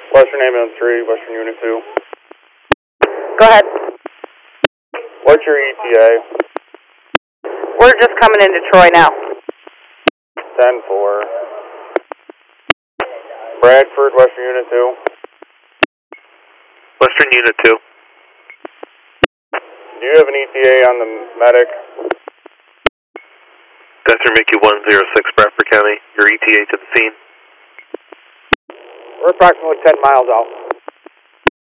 Western Ambulance 3, Western Unit 2. Go ahead. What's your ETA? We're just coming into Troy now. 10-4. Bradford, Western Unit 2. Western Unit 2. Do you have an ETA on the medic? Desert Mickey 106, Bradford County. Your ETA to the scene. We're approximately 10 miles out.